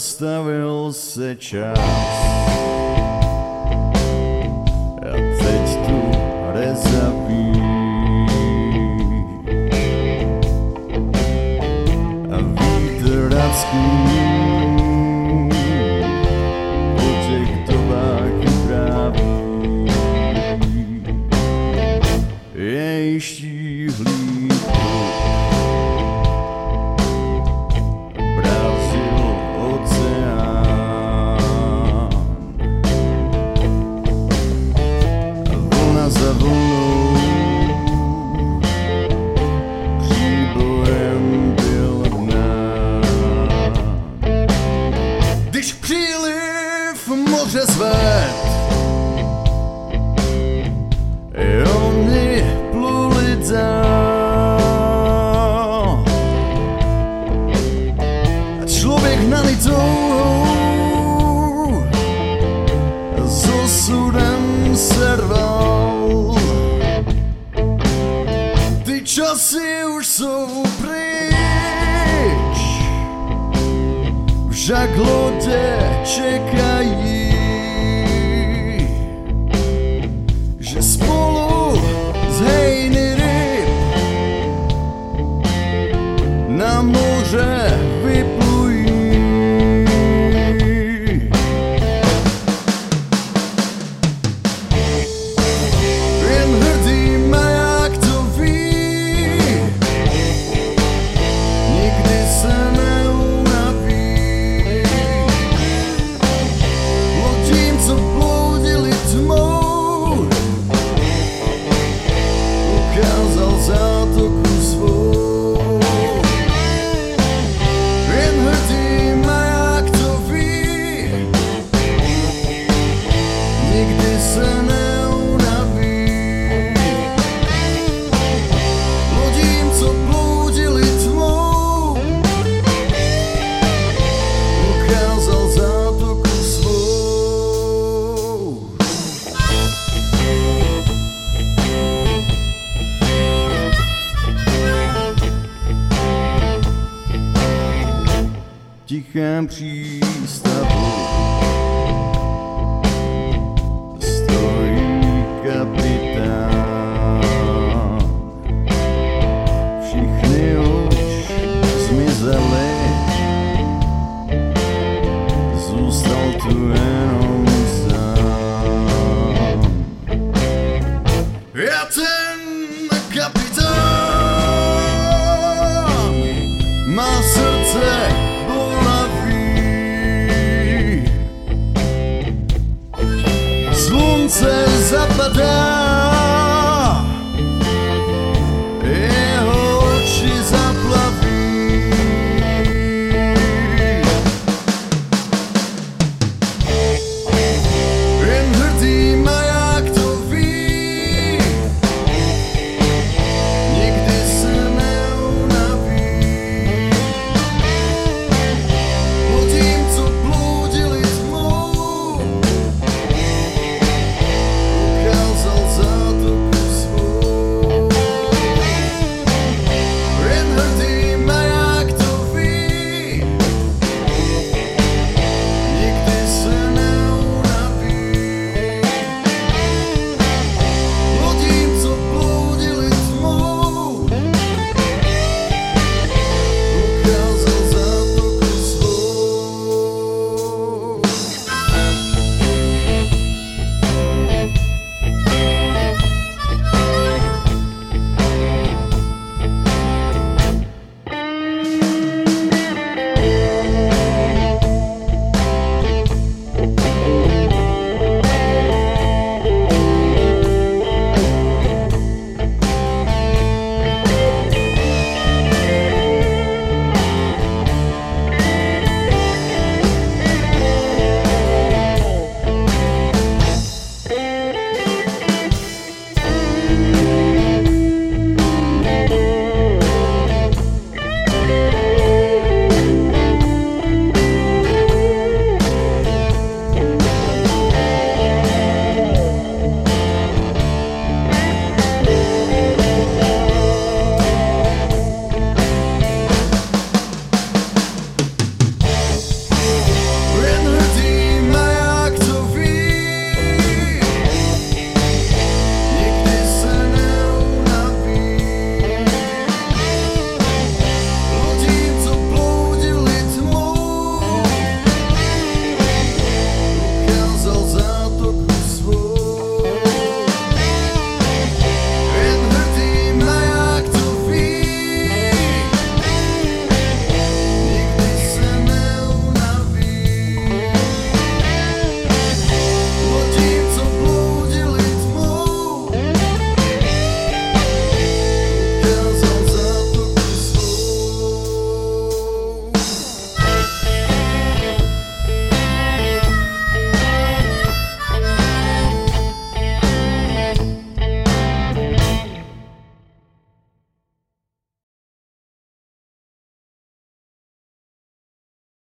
zastavil se čas a teď tu rezaví a vítr racký po těch dobách tráví jej štíhlý brazil oceán a vlna za vlnou příbojem byl hnán. Když příliv moře zved, oni pluli dál a člověk hnaný touhou s osudem se rval. Ty časy už jsou pryč, však lodě čekají, že spolu z hejny ryb na moře vyplují. Jen hrdý maják to ví, nikdy se neunaví. Lodím, co bloudili tmou, ukázal zátoku svou. Jen hrdý maják to ví, nikdy se neunaví. Lodím, co bloudili tmou, ukázal zátoku svou. V tichém přístavu stojí kapitán. Všichni už zmizeli, zůstal tu jenom sám. Já ten kapitán má srdce bolaví. Slunce zapadá